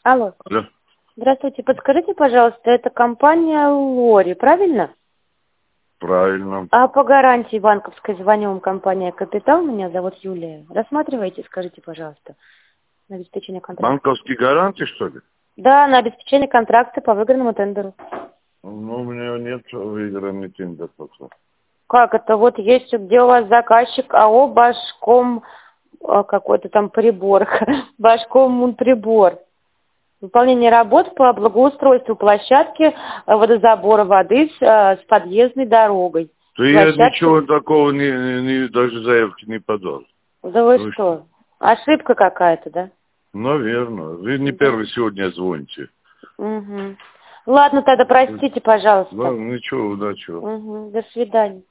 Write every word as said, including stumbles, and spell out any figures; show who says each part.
Speaker 1: Алло.
Speaker 2: Алло.
Speaker 1: Здравствуйте, подскажите, пожалуйста, это компания Лори, правильно?
Speaker 2: Правильно.
Speaker 1: А по гарантии банковской звоню вам, компания «Капитал», меня зовут Юлия. Рассматриваете, скажите, пожалуйста, на обеспечение контракта?
Speaker 2: Банковские гарантии, что ли?
Speaker 1: Да, на обеспечение контракта по выигранному тендеру.
Speaker 2: Ну, у меня нет выигранный тендер пока.
Speaker 1: Как это? Вот есть, где у вас заказчик АО «Башком», а, какой-то там прибор, «Башком прибор». Выполнение работ по благоустройству площадки а, водозабора воды с, а, с подъездной дорогой.
Speaker 2: Да я
Speaker 1: Площадки...
Speaker 2: ничего такого, не, не, не- даже заявки не подал.
Speaker 1: Да вы
Speaker 2: Вы
Speaker 1: что? Ошибка какая-то, да?
Speaker 2: Наверное. Вы не
Speaker 1: Да.
Speaker 2: первый сегодня звоните.
Speaker 1: Угу. Ладно, тогда простите, пожалуйста.
Speaker 2: Ладно, ничего, удачи вам.
Speaker 1: Угу. До свидания.